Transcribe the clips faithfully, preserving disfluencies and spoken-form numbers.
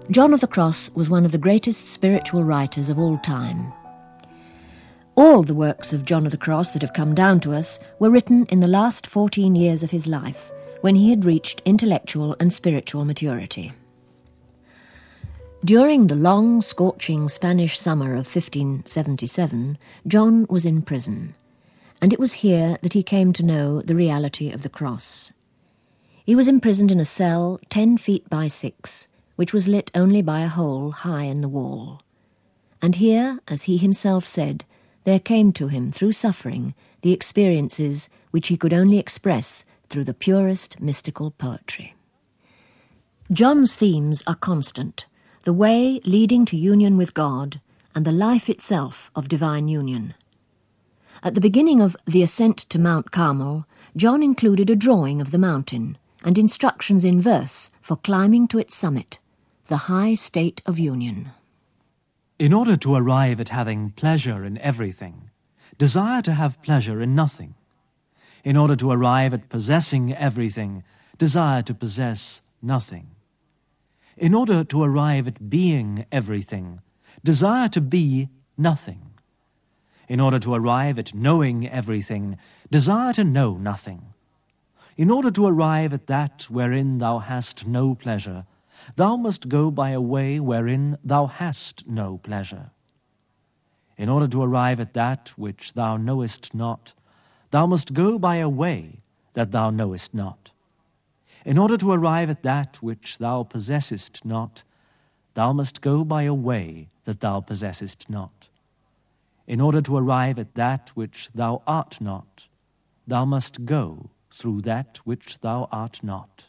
John of the Cross was one of the greatest spiritual writers of all time. All the works of John of the Cross that have come down to us were written in the last fourteen years of his life, when he had reached intellectual and spiritual maturity. During the long, scorching Spanish summer of fifteen seventy-seven, John was in prison, and it was here that he came to know the reality of the cross. He was imprisoned in a cell ten feet by six, which was lit only by a hole high in the wall. And here, as he himself said, there came to him, through suffering, the experiences which he could only express through the purest mystical poetry. John's themes are constant, the way leading to union with God, and the life itself of divine union. At the beginning of The Ascent to Mount Carmel, John included a drawing of the mountain and instructions in verse for climbing to its summit, the high state of union. In order to arrive at having pleasure in everything, desire to have pleasure in nothing. In order to arrive at possessing everything, desire to possess nothing. In order to arrive at being everything, desire to be nothing. In order to arrive at knowing everything, desire to know nothing. In order to arrive at that wherein thou hast no pleasure, thou must go by a way wherein thou hast no pleasure. In order to arrive at that which thou knowest not, thou must go by a way that thou knowest not. In order to arrive at that which thou possessest not, thou must go by a way that thou possessest not. In order to arrive at that which thou art not, thou must go through that which thou art not.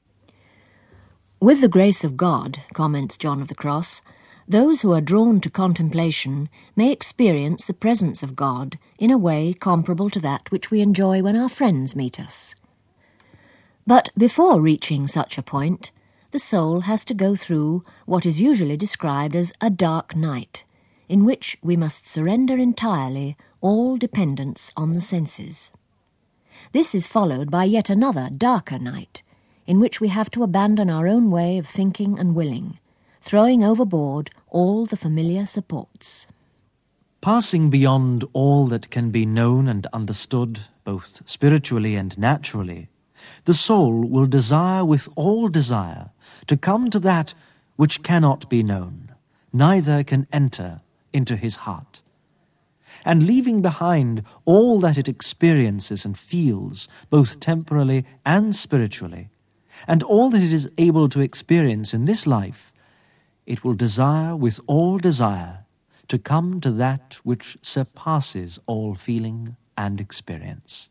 With the grace of God, comments John of the Cross, those who are drawn to contemplation may experience the presence of God in a way comparable to that which we enjoy when our friends meet us. But before reaching such a point, the soul has to go through what is usually described as a dark night, in which we must surrender entirely all dependence on the senses. This is followed by yet another darker night, in which we have to abandon our own way of thinking and willing, throwing overboard all the familiar supports. Passing beyond all that can be known and understood, both spiritually and naturally, the soul will desire with all desire to come to that which cannot be known, neither can enter into his heart. And leaving behind all that it experiences and feels, both temporally and spiritually, and all that it is able to experience in this life, it will desire with all desire to come to that which surpasses all feeling and experience.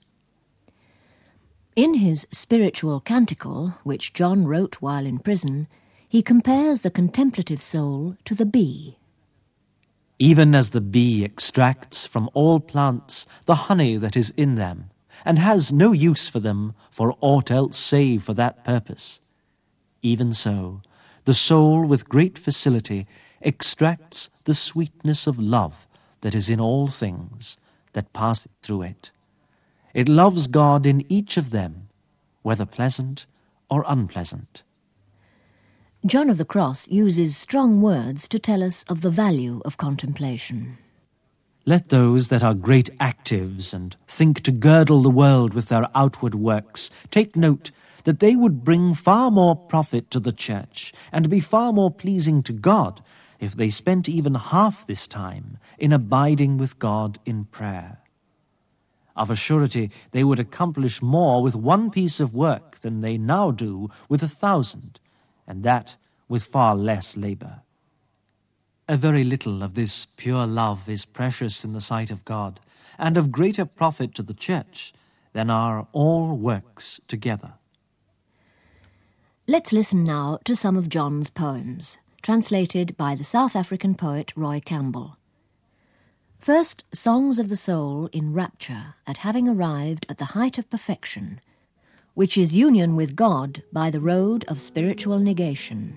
In his spiritual canticle, which John wrote while in prison, he compares the contemplative soul to the bee. Even as the bee extracts from all plants the honey that is in them, and has no use for them for aught else save for that purpose, even so the soul with great facility extracts the sweetness of love that is in all things that pass through it. It loves God in each of them, whether pleasant or unpleasant. John of the Cross uses strong words to tell us of the value of contemplation. Let those that are great actives and think to girdle the world with their outward works take note that they would bring far more profit to the church and be far more pleasing to God if they spent even half this time in abiding with God in prayer. Of a surety, they would accomplish more with one piece of work than they now do with a thousand, and that with far less labour. A very little of this pure love is precious in the sight of God, and of greater profit to the church than are all works together. Let's listen now to some of John's poems, translated by the South African poet Roy Campbell. First, songs of the soul in rapture at having arrived at the height of perfection, which is union with God by the road of spiritual negation.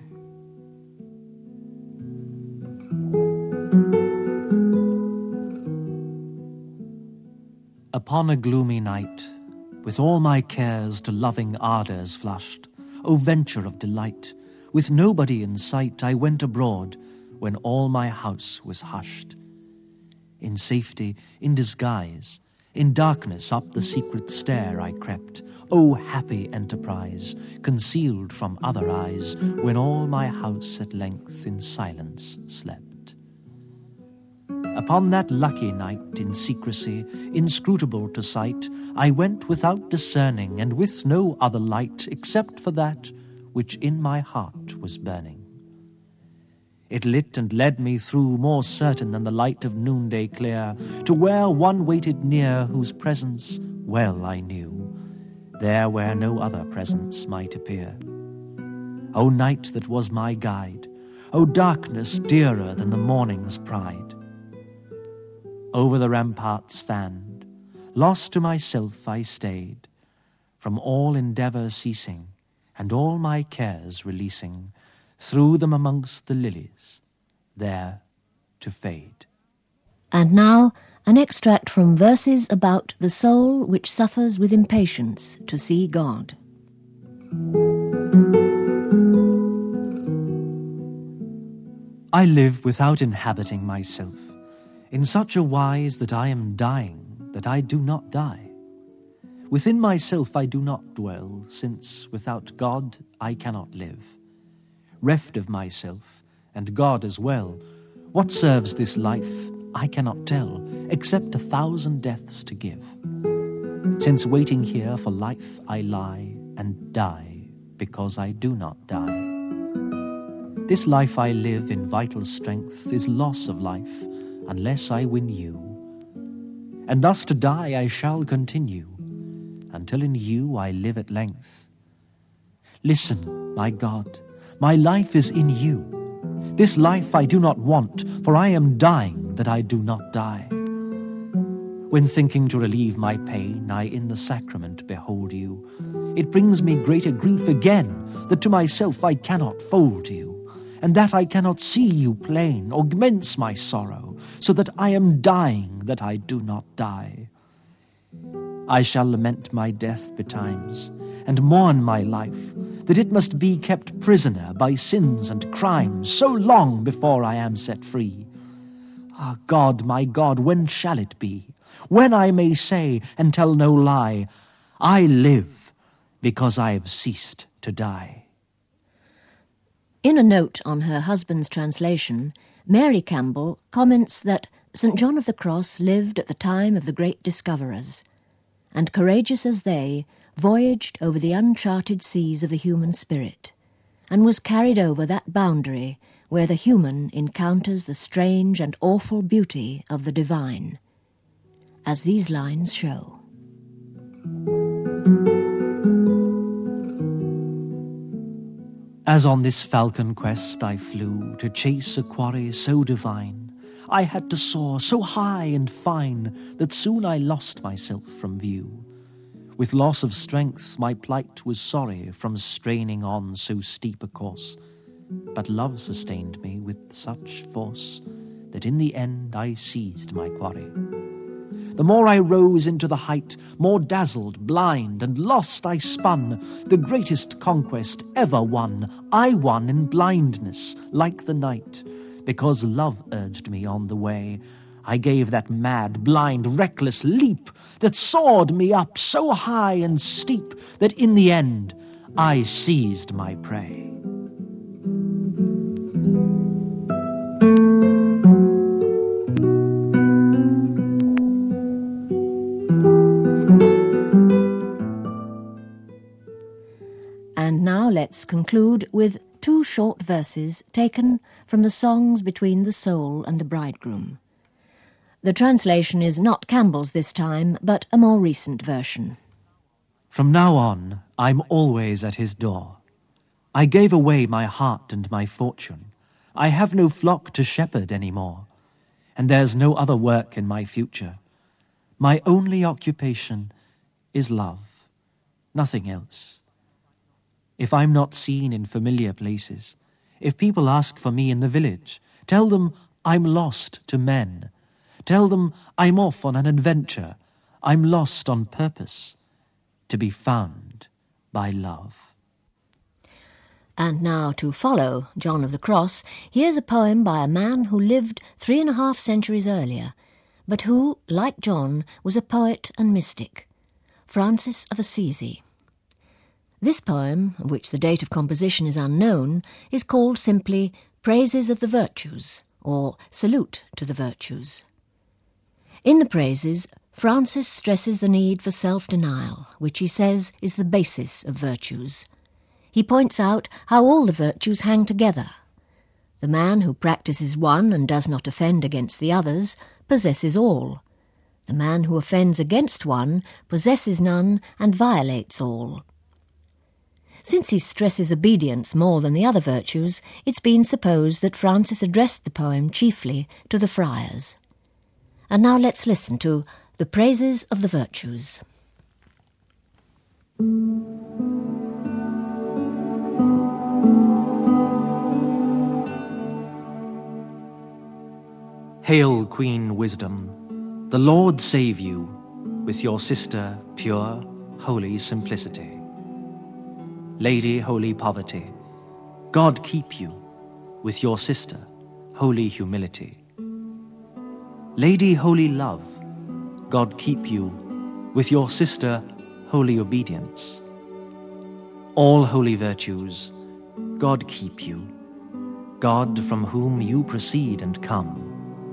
Upon a gloomy night, with all my cares to loving ardours flushed, O venture of delight, With nobody in sight, I went abroad when all my house was hushed. In safety, in disguise, in darkness up the secret stair I crept. O happy enterprise, concealed from other eyes, when all my house at length in silence slept. Upon that lucky night, in secrecy, inscrutable to sight, I went without discerning, and with no other light, except for that which in my heart was burning. It lit and led me through, more certain than the light of noonday clear, to where one waited near, whose presence well I knew, there where no other presence might appear. O night that was my guide, O darkness dearer than the morning's pride! Over the ramparts fanned, lost to myself I stayed, from all endeavour ceasing, and all my cares releasing, threw them amongst the lilies, there to fade. And now an extract from verses about the soul which suffers with impatience to see God. I live without inhabiting myself, in such a wise that I am dying, that I do not die. Within myself I do not dwell, since without God I cannot live. Reft of myself, and God as well, what serves this life I cannot tell, except a thousand deaths to give. Since waiting here for life I lie, and die because I do not die. This life I live in vital strength is loss of life, unless I win you. And thus to die I shall continue, until in you I live at length. Listen, my God, my life is in you. This life I do not want, for I am dying that I do not die. When thinking to relieve my pain, I in the sacrament behold you. It brings me greater grief again, that to myself I cannot fold you, and that I cannot see you plain, augments my sorrow, so that I am dying that I do not die. I shall lament my death betimes, and mourn my life, that it must be kept prisoner by sins and crimes so long before I am set free. Ah, God, my God, when shall it be? When I may say, and tell no lie, I live because I have ceased to die. In a note on her husband's translation, Mary Campbell comments that Saint John of the Cross lived at the time of the great discoverers, and courageous as they, voyaged over the uncharted seas of the human spirit, and was carried over that boundary where the human encounters the strange and awful beauty of the divine, as these lines show. As on this falcon quest I flew to chase a quarry so divine, I had to soar so high and fine that soon I lost myself from view. With loss of strength my plight was sorry from straining on so steep a course, but love sustained me with such force that in the end I seized my quarry. The more I rose into the height, more dazzled, blind, and lost I spun. The greatest conquest ever won, I won in blindness, like the night. Because love urged me on the way, I gave that mad, blind, reckless leap that soared me up so high and steep that in the end I seized my prey. And now let's conclude with two short verses taken from the songs between the soul and the bridegroom. The translation is not Campbell's this time, but a more recent version. From now on, I'm always at his door. I gave away my heart and my fortune. I have no flock to shepherd any more, and there's no other work in my future. My only occupation is love, nothing else. If I'm not seen in familiar places, if people ask for me in the village, tell them I'm lost to men. Tell them I'm off on an adventure. I'm lost on purpose, to be found by love. And now, to follow John of the Cross, here's a poem by a man who lived three and a half centuries earlier, but who, like John, was a poet and mystic, Francis of Assisi. This poem, of which the date of composition is unknown, is called simply Praises of the Virtues, or Salute to the Virtues. In the praises, Francis stresses the need for self-denial, which he says is the basis of virtues. He points out how all the virtues hang together. The man who practices one and does not offend against the others possesses all. The man who offends against one possesses none and violates all. Since he stresses obedience more than the other virtues, it's been supposed that Francis addressed the poem chiefly to the friars. And now let's listen to the Praises of the Virtues. Hail, Queen Wisdom, the Lord save you, with your sister, pure, holy Simplicity. Lady, holy Poverty, God keep you, with your sister, holy Humility. Lady, holy Love, God keep you, with your sister, holy Obedience. All holy virtues, God keep you, God from whom you proceed and come.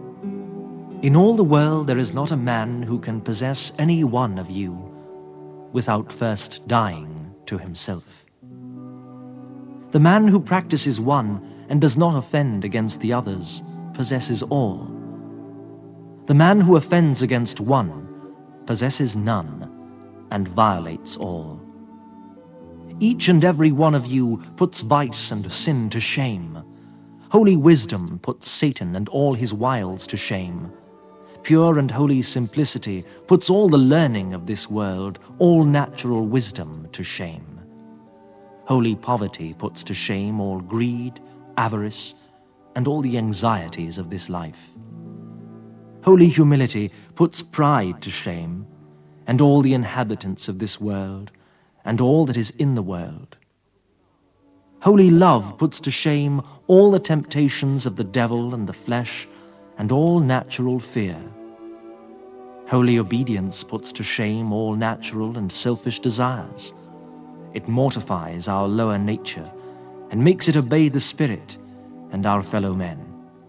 In all the world there is not a man who can possess any one of you without first dying to himself. The man who practices one and does not offend against the others possesses all. The man who offends against one possesses none and violates all. Each and every one of you puts vice and sin to shame. Holy wisdom puts Satan and all his wiles to shame. Pure and holy Simplicity puts all the learning of this world, all natural wisdom to shame. Holy Poverty puts to shame all greed, avarice, and all the anxieties of this life. Holy Humility puts pride to shame, and all the inhabitants of this world, and all that is in the world. Holy Love puts to shame all the temptations of the devil and the flesh, and all natural fear. Holy Obedience puts to shame all natural and selfish desires. It mortifies our lower nature and makes it obey the Spirit and our fellow men.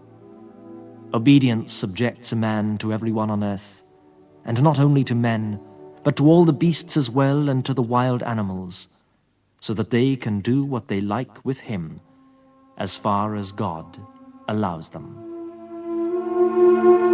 Obedience subjects a man to everyone on earth, and not only to men, but to all the beasts as well and to the wild animals, so that they can do what they like with him, as far as God allows them.